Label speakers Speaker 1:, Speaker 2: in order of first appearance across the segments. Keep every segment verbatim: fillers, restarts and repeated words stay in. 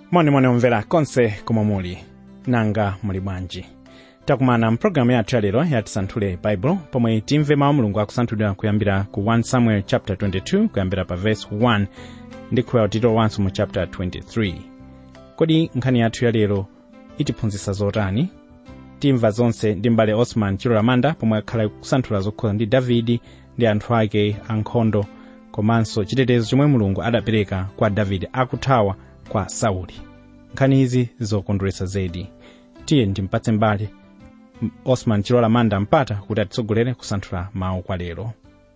Speaker 1: Moni moni omvera konse komwe muli nanga muli bwanji. Takumana mpulogalamu yathu ya lero ya Tisanthule Bible pomwe timve mawu Mulungu akusanthulidwa kuyambira ku first Samuel chapter twenty-two kuyambira pa verse one ndi kuya utito wanso mu chapter twenty-three. Kodi nkhani yathu ya lero itiphunzitsa zotani? Timva zonse ndi mbale Osman Chilola Manda pomwe akhala kusanthula zokhuza ndi Davidi ndi anthu ake ankhondo komanso chitetezo chomwe Mulungu adapereka kwa Davidi akuthawa kwa Sauli. Nkhani izi zokondweretsa zedi. Tiye ndimpatse mbale Osman Chilola Manda mpata kuti atitsogolere kusanthula mawu kwa lero.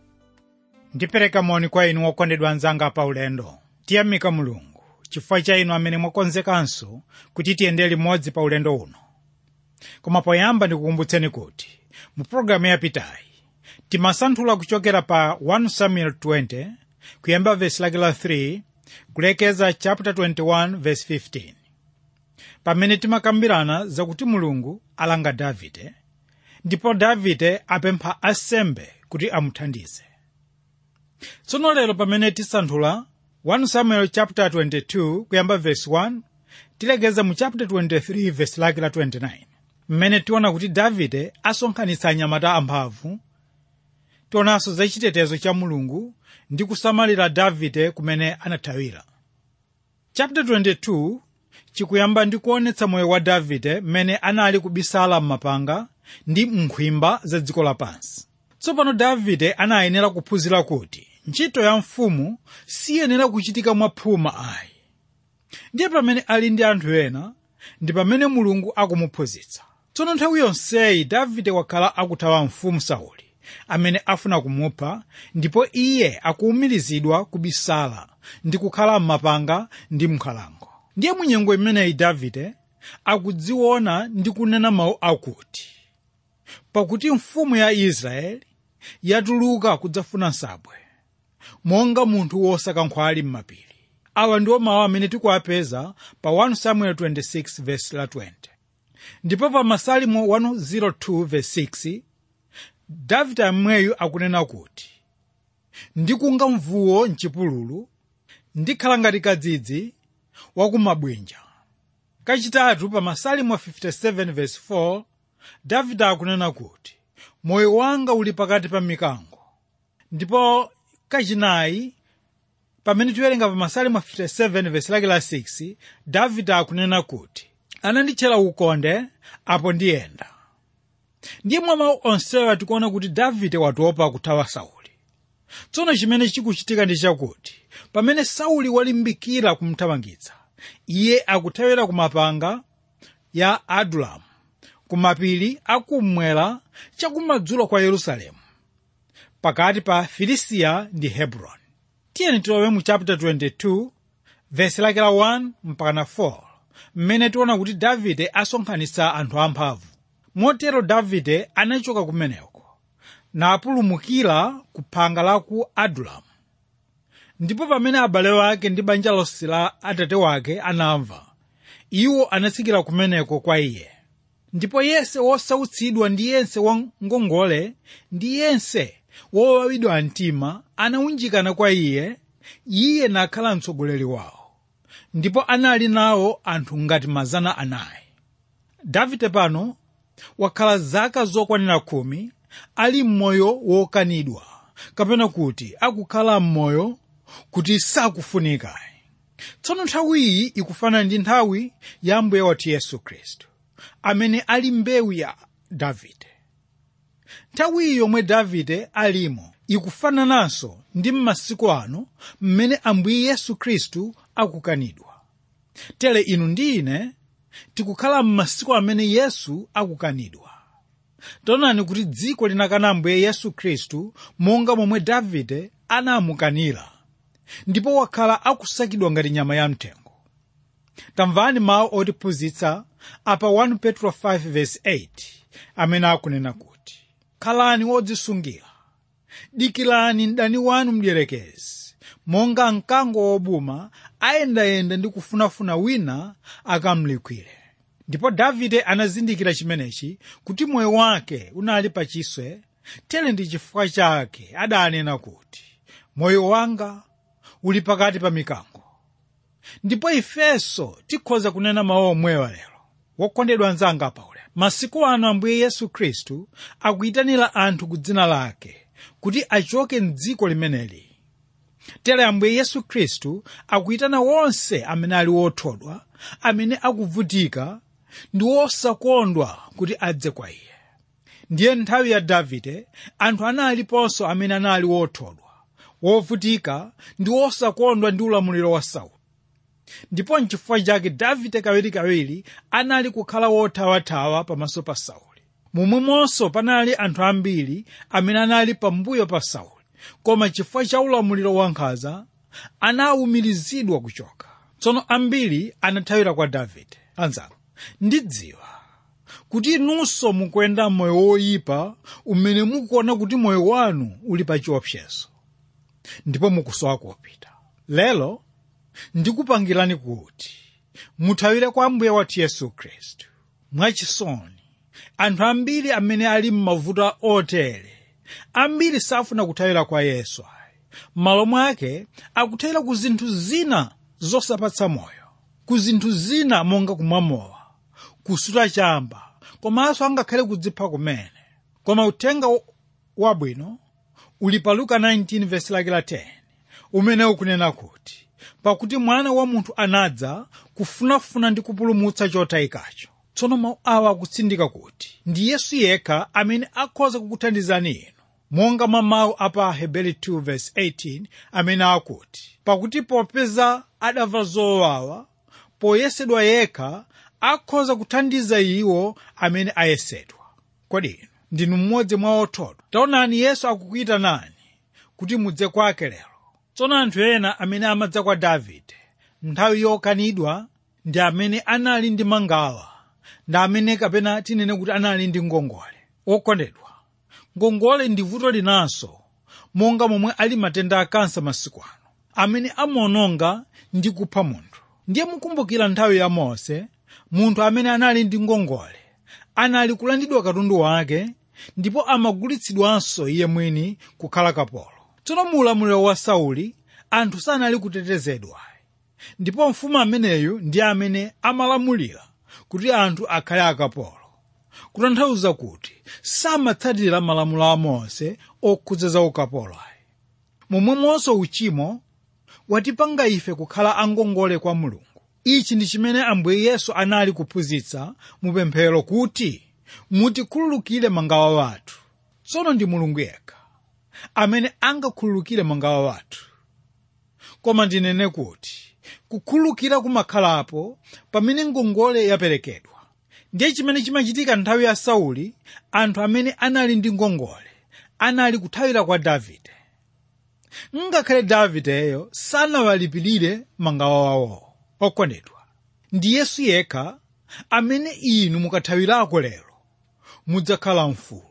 Speaker 2: Ndipereka moni kwa inu okondedwa anzanga pa ulendo. Tiyamika Mulungu chifukwa cha inu amene mwakonzekanso kuti tiyende limodzi pa ulendo uno. Koma poyamba ndikukumbutseni kuti mu programu yapitayi timasanthula kuchokera pa first Samuel twenty kuyamba verse lake la three kulekeza chapter twenty-one verse fifteen. Pamene timakambirana zakuti Mulungu alanga Davide ndipo Davide apempha asembe kuti amuthandize. Tsono lero pamene tisanthula first Samuel chapter twenty-two kuyamba verse one tilekeza mu chapter twenty-three verse lake la twenty-nine. Mmene tiona kuti Davide asonkhanitsa anyamata amphamvu. Tionanso za chitetezo cha Mulungu ndi kusamalira Davide kumene anathawira. Chapter twenty-two chikuyamba ndi kuonetsa moyo wa Davide mmene anali kubisala m'mapanga ndi mkhwimba za dziko lapansi. Tsopano Davide anayenera kuphunzira kuti ntchito ya mfumu siyenera kuchitika mwaphuma ayi. Ndiye pamene ali ndi anthu ena ndi pamene Mulungu akumuphunzitsa. Tsono nthawi yonseyi Davide wakhala akuthawa mfumu Sauli amene afuna kumupha, ndipo iye akuumirizidwa kubisala ndi kukhala m'mapanga ndi m'nkhalango. Ndiye munyengo imeneyi Davide akudziona ndi kunena mawu akuti, pakuti mfumu ya Israeli yatuluka kudzafuna nsabwe monga munthu wosaka nkhwali m'mapiri. Awa ndiwo mawu amene tikuwapeza pa first Samuel twenty-six verse la twenty. Ndipo pa Masalimo one oh two verse six Davide amweyu akunena kuti, ndikunga mvuwo mchipululu ndikhala ngati kadzidzi wakumabwinja. Kachitatu pa Masalimo fifty-seven verse four Davide akunena kuti, moyo wanga uli pakati pa mikango. Ndipo kachinayi pamene tiwerenga pa Masalimo fifty-seven verse lake la six Davide akunena kuti, ananditchera ukonde apo ndiyenda. Ndiye mwa mawu onsewa tikuona kuti Davide watopa kuthawa Sauli. Tsono chimene chikuchitika ndi chakuti pamene Sauli walimbikira kumthawangitsa, iye akuthawira kumapanga ya Adulamu, kumapiri akumwera chakumadzulo kwa Yerusalemu, pakati pa Filisiya ndi Hebroni. Tiyeni tilowe mu chapter twenty-two verse lake la one mpaka four mmene tiona kuti Davide asonkhanitsa anthu amphamvu. Motero Davide anachoka kumeneko napulumukira ku phanga la ku Adulamu. Ndipo pamene abale wake ndi banja lonse la atate wake anamva, iwo anatsikira kumeneko kwa iye. Ndipo yense wosautsidwa ndi yense wangongole ndi yense wowawidwa mtima anawunjikana kwa iye, iye nakhala mtsogoleri wawo. Ndipo anali nawo anthu ngati mazana anayi. Davide pano wakhala zaka zokwanira khumi ali mmoyo wokanidwa, kapena kuti akukhala mmoyo kuti sakufunika. Tsono nthawi iyi ikufana ndi nthawi ya Ambuye wathu Yesu Khristu amene ali mbewu ya Davide. Nthawi yomwe Davide alimo ikufanananso ndi m'masiku ano mmene Ambuye Yesu Khristu akukanidwa. Tere inu ndi ine tikukhala m'masiku amene Yesu akukanidwa. Taonani kuti dziko linakana Ambuye Yesu Khristu monga momwe Davide anamukanira, ndipo wakhala akusakidwa ngati nyama ya mtengo. Tamvani mawu otiphunzitsa apa first Petro five verse eight amene akunena kuti, khalani wodzisungira, dikirani mdani wanu mdierekezi, monga mkango wobuma ayendayenda ndi kufunafuna wina akamlikwire. Ndipo Davide anazindikira chimenechi kuti moyo wake unali pachiswe. Tere ndi chifukwa chake adanena kuti, moyo wanga uli pakati pa mikango. ndipo ifenso tikhoza kunena mawu omwewa lero. Wokondedwa anzanga paulendo, masiku ano Ambuye Yesu Khristu akuyitanira anthu ku dzina lake kuti achoke m'dziko limeneli. Tere Ambuye Yesu Khristu akuyitana wonse amene ali wothodwa, amene akuvutika ndi osakondwa kuti adze kwa iye. Ndiye nthawi ya Davide anthu analiponso amene anali wothodwa, wovutika ndi osakondwa ndi ulamuliro wa Sauli. Ndipo n'chifukwa chake Davide kawirikawiri anali kukhala wothawathawa pamaso pa Sauli. Momwemonso panali anthu ambiri amene anali pambuyo pa Sauli, koma chifukwa cha ulamuliro wankhanza anawumirizidwa kuchoka. Tsono ambiri anathawira kwa Davide. Anzanga, ndidziwa kuti inunso mukuyenda moyo woyipa umene mukuona kuti moyo wanu uli pa chiopsezo ndipo mukusowa kopita. Lero ndikupangirani kuti muthawire kwa Ambuye wathu Yesu Khristu. Mwachisoni, anthu ambiri amene ali m'mavuto otere, ambiri safuna kuthawira kwa Yesu ayi. M'malo mwake akuthawira ku zinthu zina zosapatsa moyo, ku zinthu zina monga kumwamowa, kusuta chamba, komanso angakhale kudzipha kumene. Koma uthenga wabwino uli pa Luka nineteen verse lake la ten, umene ukunena kuti pakuti Mwana wa Munthu anadza kufunafuna ndi kupulumutsa chotayikacho. Tsono mawu awa akutsindika kuti ndi Yesu yekha amene akhoza kukuthandizani inu, monga mwa mawu apa Aheberi two verse eighteen amene akuti pakuti popeza adamva zowawa, poyesedwa yekha akhoza kuthandiza iwo amene ayesedwa. Kodi inu ndinu mmodzi mwa othodwa? Taonani, Yesu akukuyitanani kuti mudze kwake lero. Tsono anthu ena amene amadza kwa Davide nthawi yokanidwa ndi amene anali ndi mangawa, ndi amene kapena tinene kuti anali ndi ngongole. Okondedwa, ngongole ndi vuto linanso, monga momwe ali matenda a kansa masiku ano, amene amaononga ndi kupha munthu. Ndiye mukumbukira nthawi ya Mose, munthu amene anali ndi ngongole anali kulandidwa katundu wake ndipo amagulitsidwanso iye mwini kukhala kapolo. Tsono mu ulamuliro wa Sauli anthu sanali kutetezedwa, ndipo mfumu ameneyu ndi amene amalamulira kuti anthu akhale akapolo, kutanthauza kuti samatsatira malamulo a Mose okhudza za ukapolo. Momwemonso uchimo watipanga ife kukhala angongole kwa Mulungu. Ichi ndi chimene Ambuye Yesu anali kuphunzitsa mu pemphero kuti mutikhululukire mangawa wathu. Tsono ndi Mulungu yekha amene angakhululukire mangawa wathu. Koma ndinene kuti kukhululukira kumakhalapo pamene ngongole yaperekedwa. Ndiye chimene chimachitika nthawi ya Sauli, anthu amene anali ndi ngongole anali kuthawira kwa Davide. Ngakhale Davideyo sanawalipirire mangawa wawo. Okondedwa, ndi Yesu yekha amene inu mukathawirako lero mudzakhala mfulu,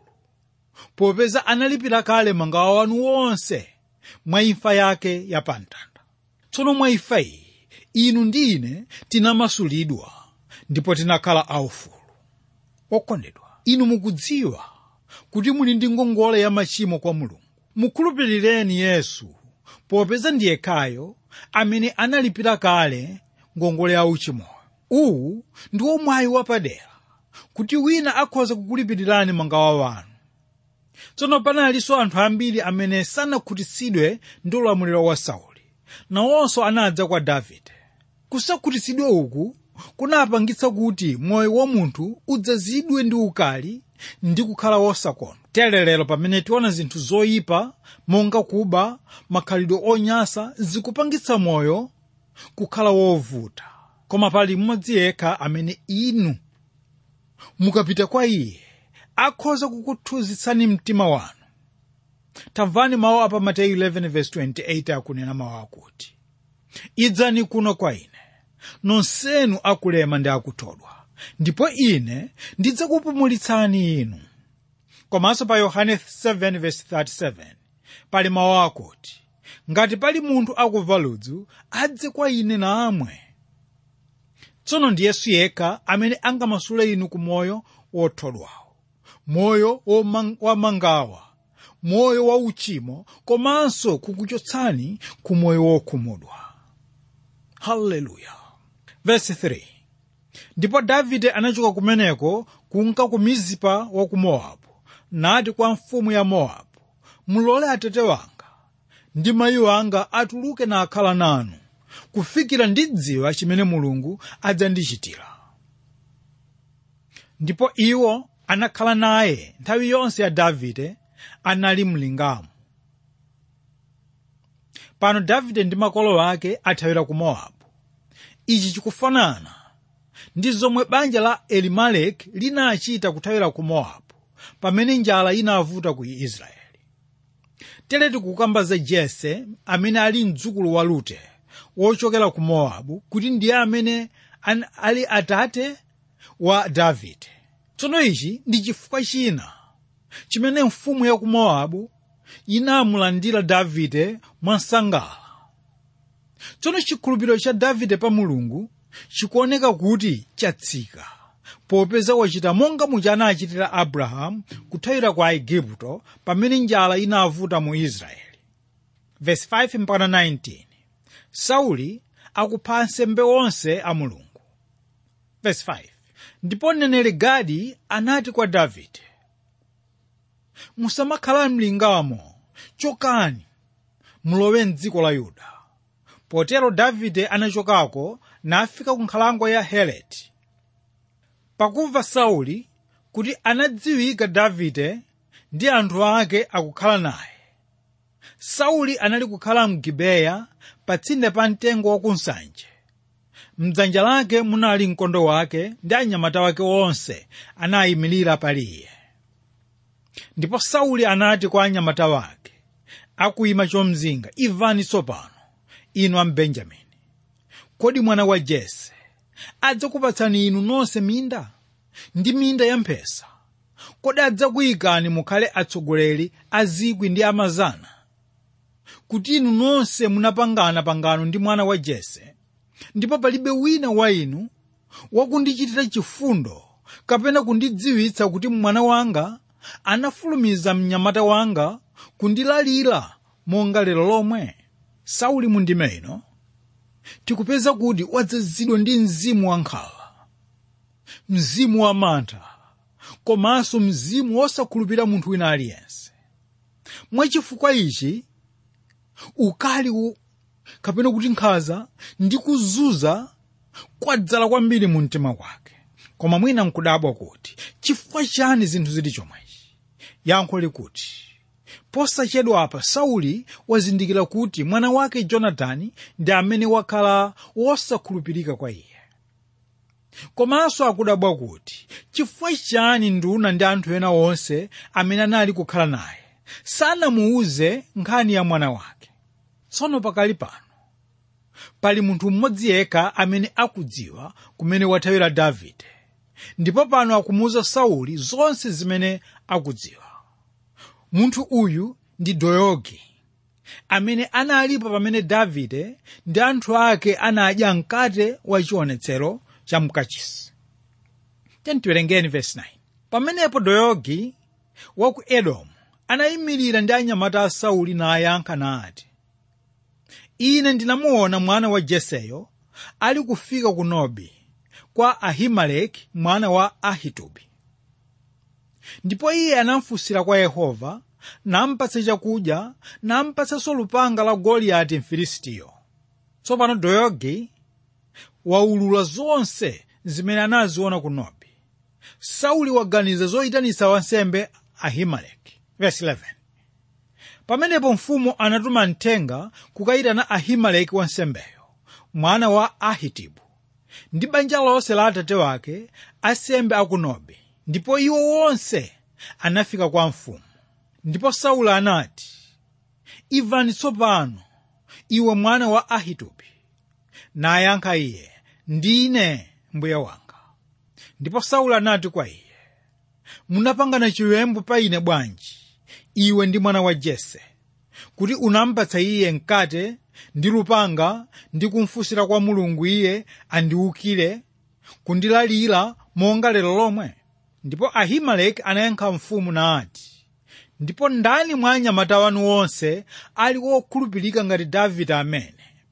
Speaker 2: popeza analipira kale mangawa wanu wonse mwa imfa yake ya pamtanda. Tsono mwa imfa iyi inu ndi ine tinamasulidwa ndipo tinakhala aufulu. Okondedwa, inu mukudziwa kuti muli ndi ngongole ya machimo kwa Mulungu. Mukhulupirireni Yesu, popeza ndi yekhayo amene analipira kale ngongole ya uchimo. Uwu ndiwo mwayi wapadera kuti wina akhoza kukulipirirani mangawa wanu. Tsono panalinso anthu ambiri amene sanakhutitsidwe ndi ulamuliro wa Sauli, nawonso anadza kwa Davide. Kusakhutitsidwa uku kunapangitsa kuti moyo wa munthu udzazidwe ndi ukali ndi kukhala wosakondwa. Tere lero pamene tiona zinthu zoyipa monga kuba, makhalidwe onyansa zikupangitsa moyo kukhala wovuta. Koma pali mmodzi yekha amene inu mukapita kwa iye akhoza kukuthunzitsani mtima wanu. Tamvani mawu apa Mateyu eleven verse twenty-eight akunena mawu akuti idzani kuno kwa ine nonsenu akulema ndi akuthodwa, ndipo ine ndidzakupumulitsani inu. Komanso pa Yohane seven verse thirty-seven pali mawu akuti ngati pali munthu akumva ludzu adze kwa ine namwe. Tsono ndi Yesu yekha amene angamasule inu ku moyo wothodwawo, moyo wamangawa, moyo wa uchimo, komanso kukuchotsani ku moyo wokhumudwa. Haleluya. Verse three. Ndipo Davide anachoka kumeneko kunka ku Mizipa wa ku Mowabu, nati kwa mfumu ya Mowabu, mulole atate wanga ndi mayi wanga atuluke na akhala nanu, kufikira ndidziwa chimene Mulungu adzandichitira. Ndipo iwo anakhala naye nthawi yonse ya Davide anali mlingamo. Pano Davide ndi makolo ake athawira ku Mowabu. Ichi chikufanana ndi zomwe banja la Elimeleki linachita kuthawira ku Mowabu pamene njala inavuta ku Israeli. Tere tikukamba za Jese amene ali mdzukulu wa Rute wochokera ku Mowabu kuti ndiye amene an, ali atate wa Davide. Tsono ichi ndi chifukwa china chimene mfumu ya ku Mowabu inamulandira Davide mwansangala. Tsono chikhulupiriro cha Davide pa Mulungu chikuoneka kuti chatsika, popeza wachita monga muja anachitira Abrahamu kuthawira kwa Igupto pamene njala inavuta mu Israeli. Verse five mpaka nineteen. Sauli akupha ansembe onse a Mulungu. Verse five. Ndipo mneneri Gadi anati kwa Davide, musamakhala mlingamo, chokani mulowe m'dziko la Yuda. Potero Davide anachokako nafika ku nkhalango ya Heleti. Pakumva Sauli kuti anadziwika Davide ndi anthu ake akukhala naye, Sauli anali kukhala mu Gibeya patsinde pa mtengo wa kunsanje. Mdzanja lake munali mkondo wake ndi anyamata wake onse anayimirira pali iye. Ndipo Sauli anati kwa anyamata wake akuyima chomzinga, imvani tsopano, inu Ambenjamini. Kodi mwana wa Jese adzakupatsani inu nonse minda ndi minda ya mphesa? Kodi adzakuyikani mukhale atsogoleri a zikwi ndi amazana, kuti inu nonse munapangana pangano ndi mwana wa Jese, ndipo palibe wina wa inu wakundichitira chifundo kapena kundidziwitsa kuti mwana wanga anafulumiza mnyamata wanga kundilalira monga lero lomwe? Sauli mundime ino tikupeza kuti wadzazidwa ndi mzimu wankhawa, mzimu wa mantha, komanso mzimu wosakhulupirira munthu wina aliyense. Mwachifukwa ichi ukali u kapena kuti nkhaza ndi kuzunza kwadzala kwambiri mu mtima kwake. Koma mwina nkudabwa kuti chifukwa chani zinthu zili chomwechi. Yankho likuti posachedwa apa Sauli wazindikira kuti mwana wake Jonatani ndi amene wakhala wosakhulupirika kwa iye. Komanso akudabwa kuti chifukwa chani nduna ndi anthu ena onse amene anali kukhala naye sanamuuze nkhani ya mwana wake. Tsono pakali pano pali munthu mmodzi yekha amene akudziwa kumene wathawira Davide, ndipo pano akumuuza Sauli zonse zimene akudziwa. Munthu uyu ndi Doegi, amene analipo pamene Davide ndi anthu ake anadya mkate wa chionetsero cha mkachisi. Tiwerengeni verse nine. Pamenepo Doegi wa ku Edomu anayimirira ndi anyamata a Sauli nayankha nati, ine ndinamuona mwana wa Jeseyo ali kufika ku Nobi kwa Ahimeleki mwana wa Ahitubi. Ndipo iye anamfunsira kwa Yehova, nampatsa chakudya, nampatsanso lupanga la Goliati Mfilistiyo. Tsopano Doegi waulula zonse zimene anaziona ku Nobi. Sauli waganiza zoyitanitsa wansembe Ahimeleki. Verse eleven. Pamenepo mfumu anatuma mthenga kukayitana Ahimeleki wansembeyo, mwana wa Ahitubi, ndi banja lonse la atate wake asembe aku Nobi. Ndipo iwo wonse anafika kwa mfumu. Ndipo Sauli anati, imvani tsopano, iwe mwana wa Ahitubi. Nayankha iye, ndine mbuye wanga. Ndipo Sauli anati kwa iye, munapangana chiwembu pa ine bwanji, iwe ndi mwana wa Jese, kuti unampatsa iye mkate ndi lupanga ndi kumfunsira kwa Mulungu iye andiwukire kundilalira monga lero lomwe? Ndipo Ahimeleki anayankha mfumu nati, ndipo ndani mwa anyamata wanu onse ali wokhulupirika ngati Davide amene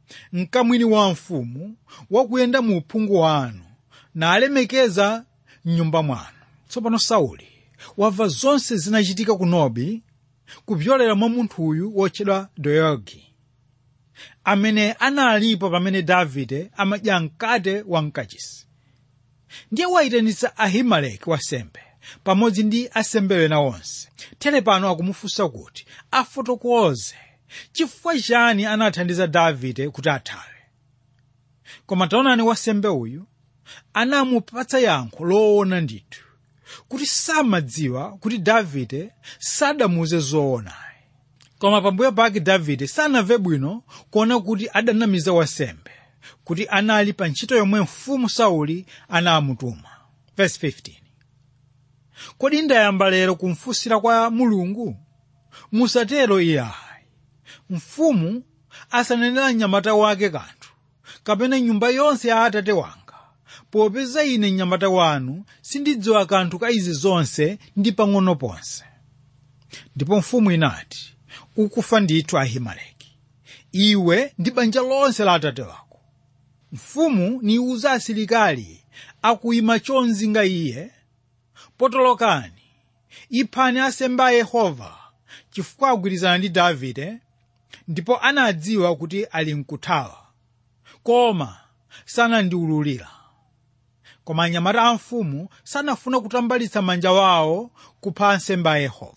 Speaker 2: mkamwini wa mfumu wakuyenda mu uphungu wanu nalemekeza m'nyumba mwanu. Tsopano Sauli wamva zonse zinachitika ku Nobi kupyolera mwa munthu uyu wotchedwa Doegi, amene analipo pamene Davide amadya mkate wa mkachisi. Ndiye wayitanitsa Ahimeleki wansembe pamodzi ndi ansembe ena onse. Tere pano akumufunsa kuti afotokoze chifukwa chani anathandiza Davide kuti athawe. Koma taonani wansembe uyu anamupatsa yankho loona ndithu kuti samadziwa kuti Davide sadamuuze zoona. Koma pambuyo pake Davide sanamve bwino kuona kuti adanamiza wansembe kuti anali pa ntchito yomwe mfumu Sauli anamutuma. Verse fifteen. Kodi ndayamba lero kumfunsira kwa Mulungu? Musatero iye ayi. Mfumu asanenera mnyamata wake kanthu, kapena nyumba yonse ya atate wanga, popeza ine mnyamata wanu sindidziwa kanthu ka izi zonse ndi pang'ono ponse. Ndipo mfumu inati, ukufa ndithu Ahimeleki, iwe ndi banja lonse la atate wako. Mfumu niuza asilikali akuyima chonzi nga iye, potolokani, iphani ansembe a Yehova, chifukwa agwirizana ndi Davide, ndipo anadziwa kuti ali mkuthawa, koma sanandiwululira. Koma anyamata a mfumu sanafuna kutambalitsa manja wawo kupha ansembe a Yehova.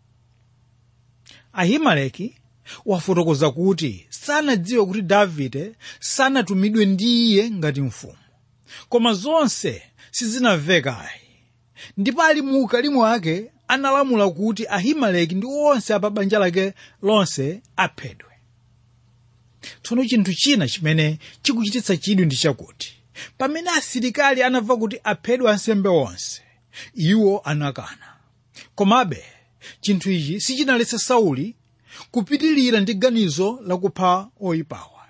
Speaker 2: Ahimeleki wafotokoza kuti sanadziwe kuti Davide sanatumidwe ndi iye ngati mfumu, koma zonse sizinamvekayi. Ndipo ali mu ukalimu wake analamula kuti Ahimeleki ndi onse apa banja lake lonse aphedwe. Tsono chinthu china chimene chikuchititsa chidwi ndi chakuti pamene asilikali anamva kuti aphedwe ansembe onse, iwo anakana. Komabe chinthu ichi sichinaletse Sauli kupitilira ndi ganizo lakupha oyipawa.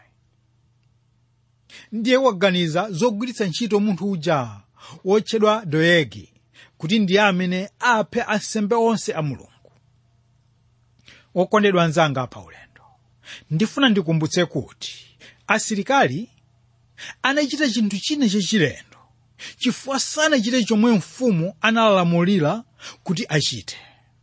Speaker 2: Ndiye waganiza zogwiritsa ntchito munthu uja wotchedwa Doegi kuti ndiye amene aphe ansembe onse a Mulungu. Okondedwa anzanga pa ulendo, ndifuna ndikumbutse kuti asilikali anachita chinthu china chachilendo chifukwa sanachite chomwe mfumu analamulira kuti achite.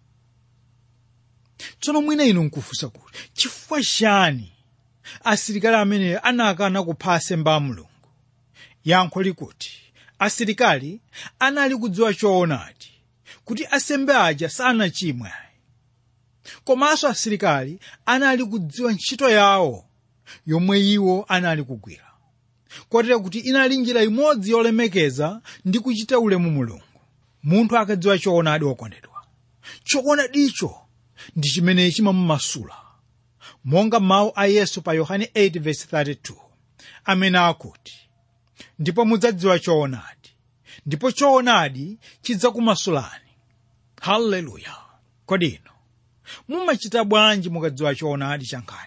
Speaker 2: Tsono mwina inu nkufunsa kuti chifukwa chani asilikali amene anakana kupha ansembe a Mulungu? Yankho likuti asilikali anali kudziwa choonadi kuti ansembe aja sanachimwe. Komanso asilikali anali kudziwa ntchito yawo yomwe iwo anali kugwira, kotero kuti inali njira imodzi yolemekeza ndi kuchita ulemu Mulungu. Munthu akadziwa choonadi okondedwa, choonadicho ndi chimene chimamumasula, monga mawu a Yesu pa Yohane eight verse thirty-two amene akuti, ndipo mudzadziwa choonadi, ndipo choonadi chidzakumasulani. Haleluya! Kodi ino mumachita bwanji mukadziwa choonadi chankhani?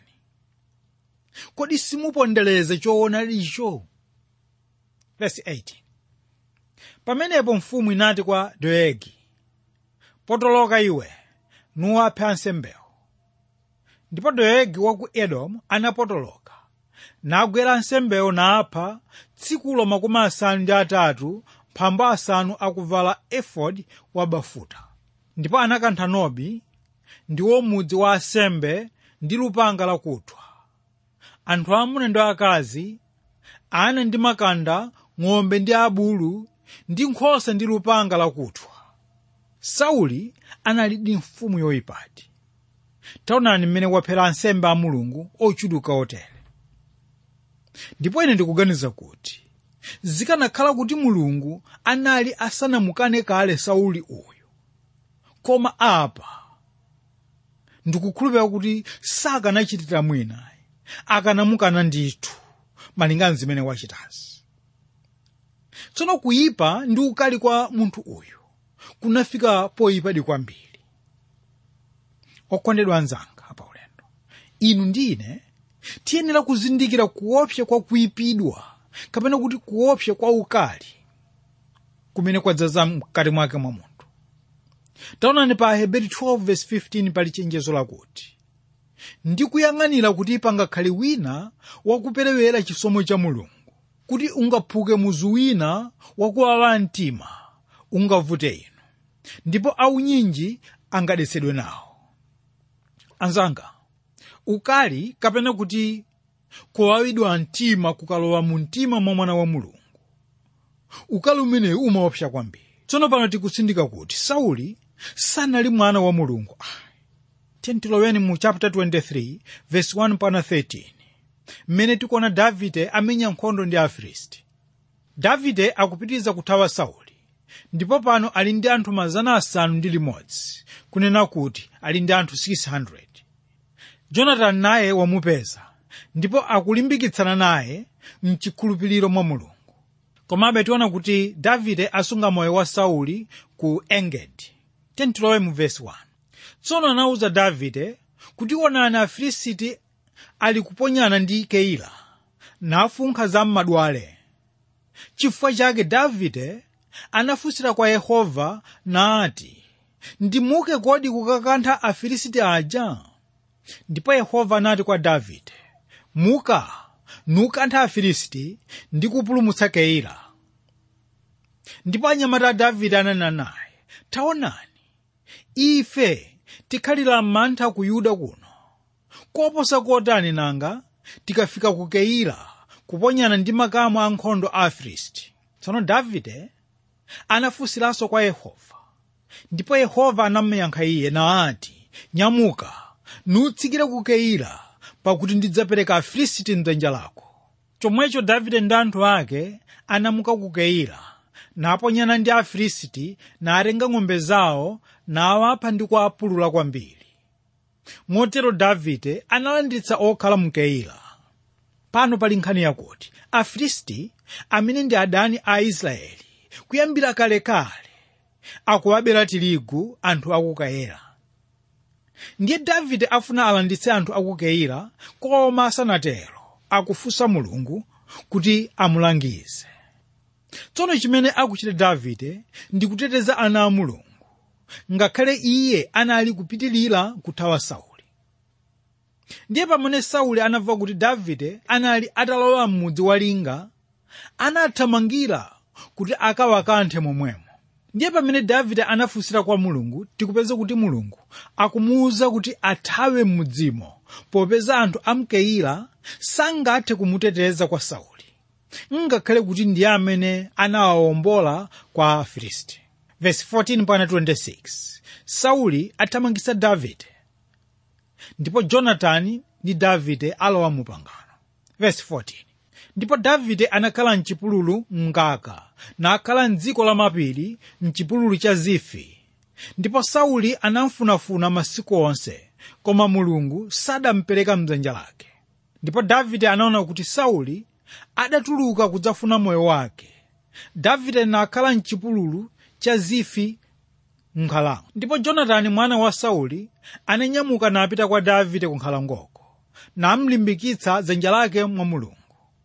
Speaker 2: Kodi simupondereze choonadicho? Verse eighteen. Pamenepo mfumu inati kwa Doegi, potoloka iwe nuwaphe ansembewo. Ndipo Doegi wa ku Edomu anapotoloka nagwera ansembewo napha tsikulo makumi asanu ndi atatu mphambu asanu akuvala efodi wabafuta. Ndipo anakantha Nobi ndiwo mudzi wa ansembe ndi lupanga lakuthwa, anthu amuna ndi akazi, ana ndi makanda, ng'ombe ndi abulu, ndi nkhosa ndi lupanga lakuthwa. Sauli anali ndi mfumu yoyipati. Taonani mmene waphera ansembe a Mulungu ochuluka otere. Ndipo ine ndikuganiza kuti zikanakhala kuti Mulungu anali asanamukane kale Sauli uyu, koma apa ndikukhulupirira kuti sakanachitira mwina, akanamukana ndithu malingana zimene wachitazi. Tsono kuyipa ndi ukali kwa munthu uyu kunafika poyipadi kwambiri. Okondedwa anzanga pa ulendo, inu ndine tiyenera kuzindikira kuopsa kwa kuyipidwa kapena kuti kuopsa kwa ukali kumene kwadzaza mkati mwake mwa munthu. Taonani pa Hebrew twelve verse fifteen pali chenjezo lakuti, ndi kuyang'anira kuti pangakhale wina wakuperewera chisomo cha Mulungu, kuti ungaphuke muzu wina wakuwawa mtima ungavute inu, ndipo aunyinji angadetsedwe nawo. Anzanga, ukali kapena kuti kuwawidwa mtima kukalowa mu mtima mwa mwana wa Mulungu, ukali umenewu umaopsa kwambiri. Tsono pano tikusindika kuti Sauli sanali mwana wa Mulungu. Tiloweni mu chapter twenty-three verse one mpaka thirteen, mmene tikuona Davide amenya nkhondo ndi Afilisti. Davide akupitiriza kuthawa Sauli, ndipo pano ali ndi anthu mazana asanu ndi limodzi, kunena kuti ali ndi anthu six hundred. Jonatani naye wamupeza, ndipo akulimbikitsana naye mchikhulupiriro mwa Mulungu. Komabe tiona kuti Davide asunga moyo wa Sauli ku Engedi. Tilowe mu verse one. Tsono anawuza Davide kuti onani Afilisti ali kuponyana ndi Keila, nafunkha za m'madwale. Chifukwa chake Davide anafunsira kwa Yehova nati, ndimuke kodi kukakantha Afilisti aja? Ndipo Yehova anati kwa Davide, muka nukantha Afilisti ndi kupulumutsa Keila. Ndipo anyamata a Davide ananena naye, taonani, ife tikhalira mantha ku Yuda kuno, koposa kotani nanga tikafika ku Keila kuponyana ndi makamu ankhondo a Afilisti. Tsono Davide anafunsiranso kwa Yehova, ndipo Yehova anamuyankha iye nati, nyamuka nutsikire ku Keila, pakuti ndidzapereka Afilisti m'dzanja lako. Chomwecho Davide ndi anthu ake anamuka ku Keila, naponyana ndi Afilisti, natenga ng'ombe zawo nawapha ndi kuwapulula kwambiri. Motero Davide analanditsa okhala mu Keila. Pano pali nkhani yakuti Afilisti, amene ndi adani a Israeli kuyambira kalekale, akuwabera tirigu anthu aku Keila. Ndiye Davide afuna alanditse anthu aku Keila, koma sanatero akufunsa Mulungu kuti amulangize. Tsono chimene akuchita Davide ndi kuteteza ana a Mulungu, ngakhale iye anali kupitilira kuthawa Sauli. Ndiye pamene Sauli anamva kuti Davide anali atalowa m'mudzi walinga, anathamangira kuti akawakanthe momwemo. Ndiye pamene Davide anafunsira kwa Mulungu, tikupeza kuti Mulungu akumuwuza kuti athawe m'mudzimo, popeza anthu a mu Keila sangathe kumuteteza kwa Sauli, ngakhale kuti ndiye amene anawawombola kwa Afilisti. Verse fourteen mpaka twenty-six. Sauli athamangitsa Davide, ndipo Jonatani ndi Davide alowa mu pangano. Verse fourteen. Ndipo Davide anakhala mchipululu mngaka, nakhala m'dziko la mapiri mchipululu cha Zifi. Ndipo Sauli anamfunafuna masiku onse, koma Mulungu sadampereka m'dzanja lake. Ndipo Davide anaona kuti Sauli adatuluka kudzafuna moyo wake. Davide nakhala mchipululu cha Zifi m'nkhalango. Ndipo Jonatani mwana wa Sauli ananyamuka napita kwa Davide ku nkhalangoko, namlimbikitsa dzanja lake mwa Mulungu.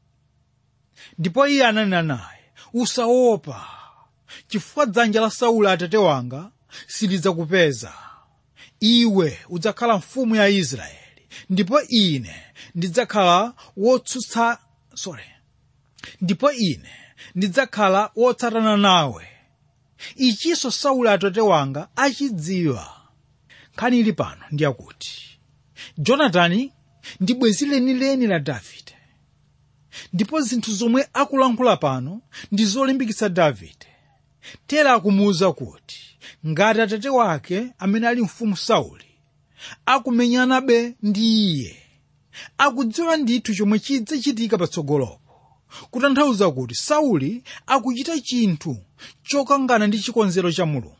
Speaker 2: Ndipo iye ananena naye, usaopa, chifukwa dzanja la Sauli atate wanga silidzakupeza. Iwe udzakhala mfumu ya Israeli, ndipo ine ndidzakhala wotsutsa sorry ndipo ine ndidzakhala wotsatana nawe. Ichinso Sauli atate wanga achidziwa. Nkhani ili pano ndiyakuti Jonatani ndi bwenzi lenileni la Davide, ndipo zinthu zomwe akulankhula pano ndi zolimbikitsa Davide. Tera akumuwuza kuti ngati atate wake amene ali mfumu Sauli akumenyanabe ndi iye, akudziwa ndithu chomwe chidzachitika patsogolopo, kutanthauza kuti Sauli akuchita chinthu chokangana ndi chikonzero cha Mulungu.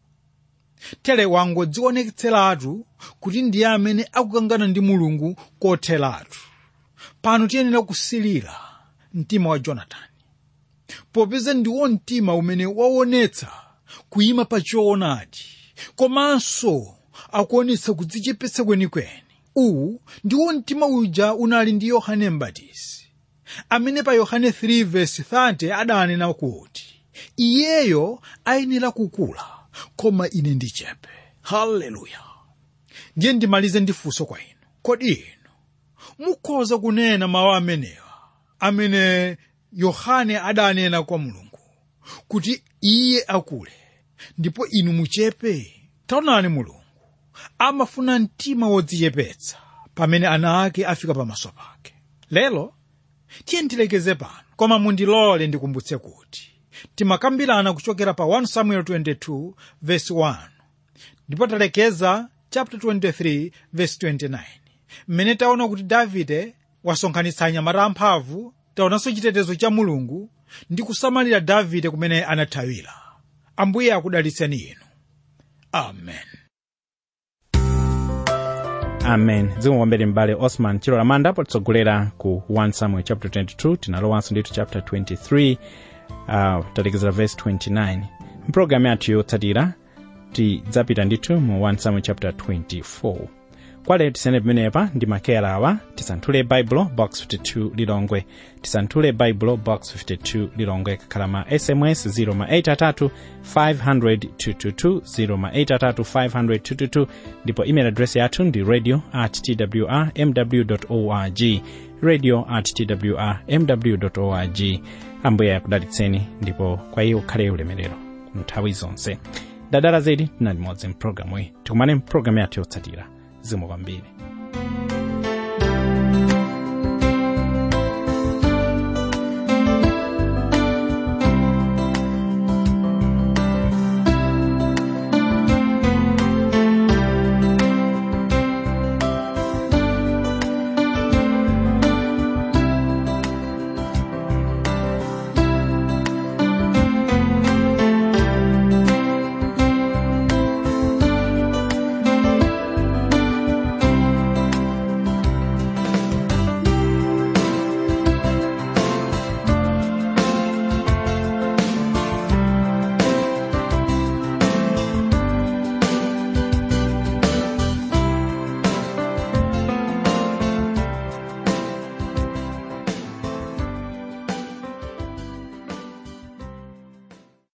Speaker 2: Tere wangodzionetseratu kuti ndiye amene akukangana ndi Mulungu kotheratu. Pano tiyenera kusilira mtima wa Jonatani, popeza ndiwo mtima umene waonetsa kuyima pa choonadi, komanso akuonetsa kudzichepetsa kwenikweni. Uwu ndiwo mtima uja unali ndi Yohane M'batizi, amene pa Yohane three verse thirty adanena kuti iyeyo ayenera kukula, koma ine ndichepe. Haleluya. Ndiye ndimalize ndi funso kwa inu. kodi inu mukhoza kunena mawu amenewa amene Yohane adanena kwa Mulungu kuti iye akule ndipo inu muchepe? Taonani, Mulungu amafuna mtima wodzichepetsa pamene ana ake afika pamaso pake. Lelo tiye tilekeze pano, koma mundilole ndikumbutse kuti timakambirana kuchokera pa first Samuel twenty-two verse one ndipo talekeza chapter twenty-three verse twenty-nine, mmene taona kuti Davide wasonkhanitsa anyamata amphamvu. Taonanso chitetezo cha Mulungu ndi kusamalira Davide kumene anathawira. Ambuye akudalitseni inu. Amen.
Speaker 1: Amen. Zimwe wambere mbale Osman Chilo Lamanda potitsogolera ku first Samuel chapter twenty-two, tinalowanso ndithu chapter twenty-three, uh, tatekezera verse twenty-nine. Mprogramu yathu yotsatira tidzapita ndithu mu first Samuel chapter twenty-four. Kwale tisene pamenepa ndi makera awa: Tisanthule Bible box fifty-two Lilongwe, Tisanthule Bible box fifty-two Lilongwe, kakhala S M S zero ma eight three five zero zero two two two zero ma eight three five zero zero two two two, ndipo email address yathu ndi radio at t w r m w dot org, radio at t w r m w dot org. Ambuye akudalitseni ndipo kwa iye ukhale ulemerero nthawi zonse. Dadala zedi tinali modzi mpulogalamu iyi. Tikumane mpulogalamu yathu yotsatira. Zikomo kwambiri.